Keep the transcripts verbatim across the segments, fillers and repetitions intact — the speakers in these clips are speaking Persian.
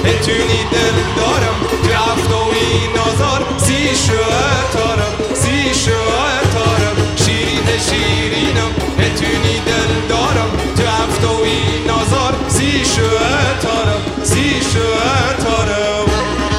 بتونی دل دارم تو هفتوی نازار سی شوتارم سی شوتارم شیرین شیرینم بتونی دل دارم تو هفتوی نازار سی شوتارم سی شوتارم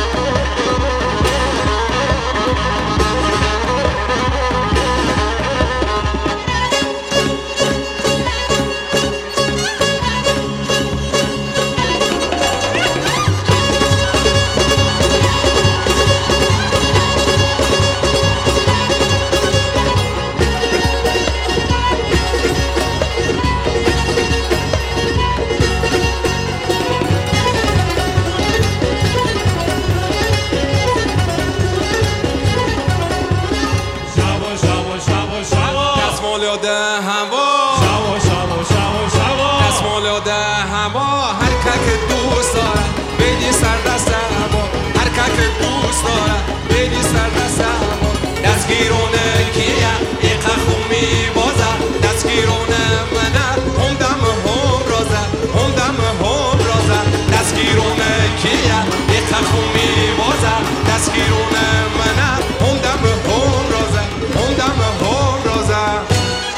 دستمال هوا شوا شوا شوا شوا دستمال هوا هر که دوست داره بدی سر دست هوا هر که دوست داره بدی سر دست هوا دستگیرونه کیه ایقا خومی بازه دستگیرونه منه هم دم هم رازه هم دم هم رازه دستگیرونه کیه ایقا خومی بازه دستگیرونه منه هم دم هم رازه هم دم هم رازه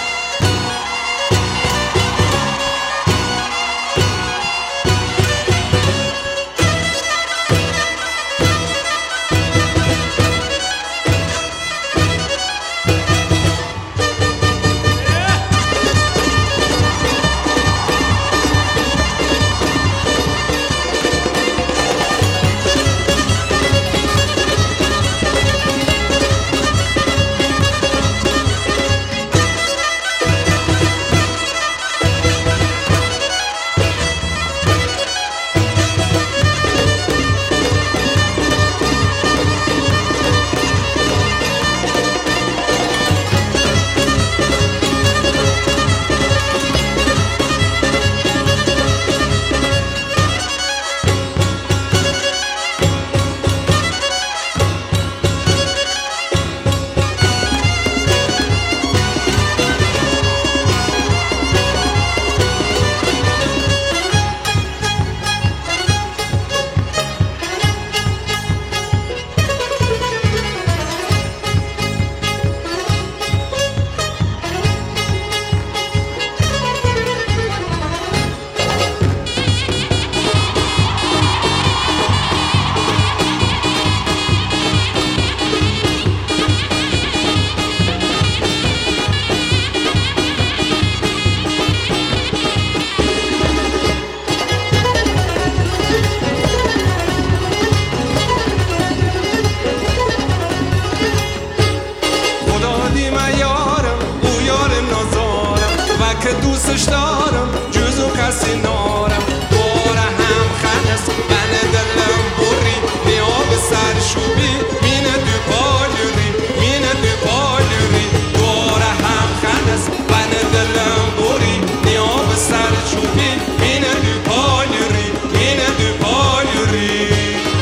که دوستش دارم جزو کسی نارم دوره هم خنس بنه دلم بوری نیا به سر شوبی مینه دو پالوری مینه دو پالوری دوره هم خنس بنه دلم بوری نیا به سر شوبی مینه دو پالوری مینه دو پالوری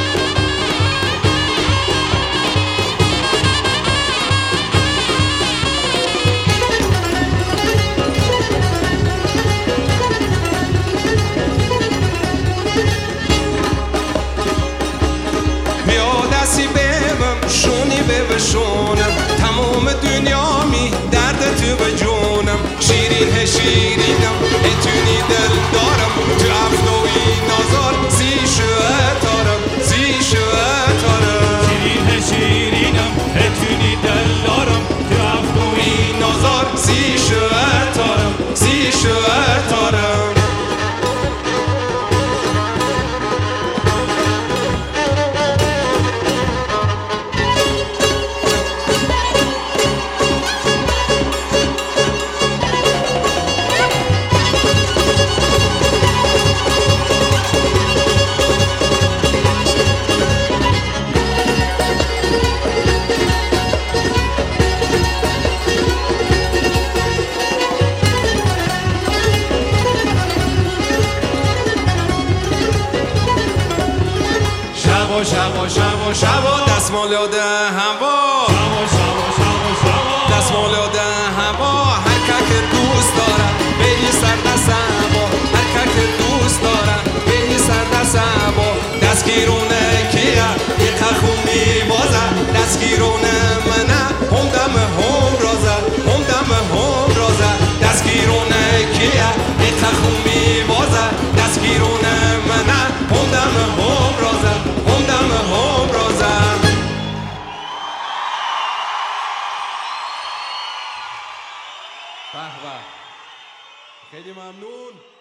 شونی به بشونم تمام دنیا می درد تو به جونم شیرین شیرینم اتونی دل دارم تو هفتوی نازار سی شوتارم سی شوتارم شیرین شیرینم اتونی دل دارم تو هفتوی نازار سی شوتارم سی شوتارم شوا شوا شوا شوا دستمال هوا شوا شوا شوا شوا دستمال هوا هر که دوست داره بری سر دست هوا هر که دوست داره بری سر دست هوا دستگیرونه کیه ایقا خون میبازه دستگیرونه منه هم دم هم رازه هم دم هم رازه دستگیرونه کیه ایقا خون میبازه دستگیرونه منه هم دم هم رازه هم دم هم رازه به به خیلی ممنون.